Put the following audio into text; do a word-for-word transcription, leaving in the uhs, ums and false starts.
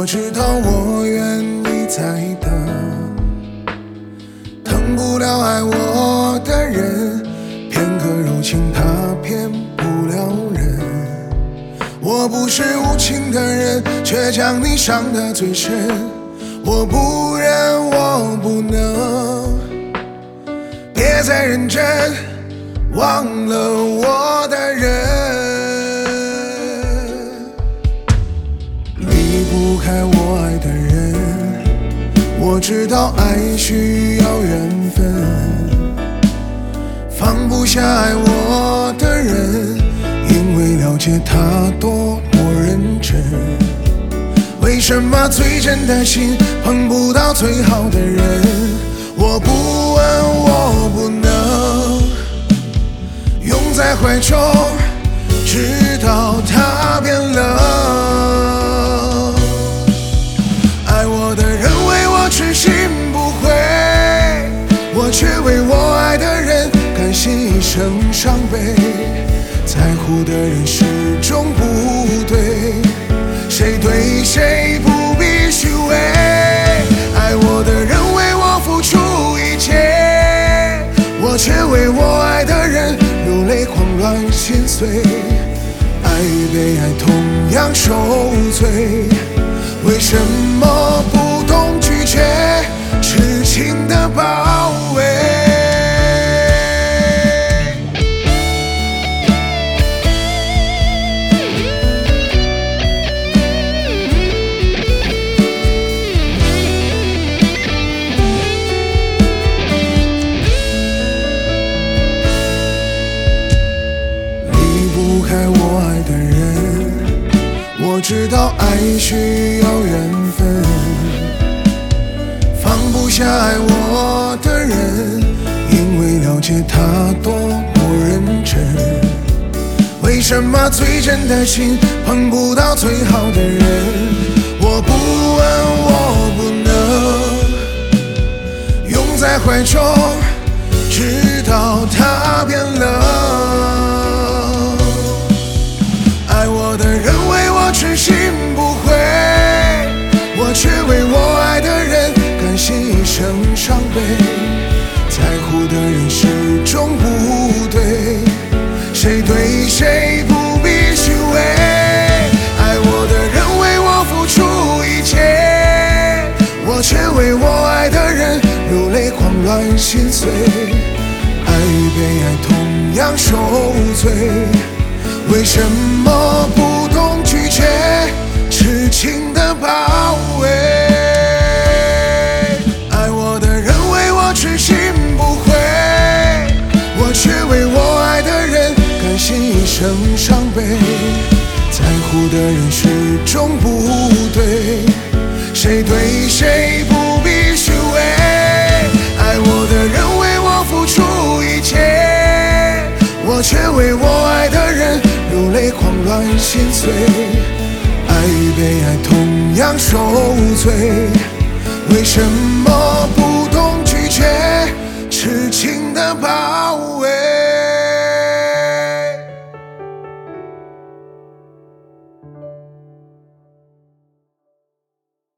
知道我愿意再等，疼不了爱我的人，片刻柔情他骗不了人。我不是无情的人，却将你伤得最深。我不忍，我不能，别再认真，忘了我的人。离不开我爱的人，我知道爱需要缘分，放不下爱我的人，因为了解他多么认真。为什么最真的心碰不到最好的人？我不问，我不能拥在怀中，直到他变冷。爱我的人为我痴心不悔，我却为我爱的人甘心一生伤悲。在乎的人始终不对，谁对谁不必虚伪。爱我的人为我付出一切，我却为我爱的人流泪狂乱心碎。爱与被爱同样受罪，为什么不懂拒绝痴情的包围？我知道爱需要缘分，放不下爱我的人，因为了解他多么认真。为什么最真的心碰不到最好的人？我不问，我不能拥在怀中，直到他变冷。爱我的人为我痴心不悔，我却为我爱的人甘心一生伤悲。在乎的人始终不对，谁对谁不必虚伪。爱我的人为我付出一切，我却为我爱的人流泪狂乱心碎。爱与被爱同样受罪，为什么不懂拒绝痴情的包围？爱我的人为我痴心不悔，我却为我爱的人甘心一生伤悲。在乎的人始终不对，谁对谁不必虚伪。爱我的人为我付出一切，我却为我爱的人流泪狂乱心碎。爱与被爱同样受罪，为什么不懂拒绝痴情的包围？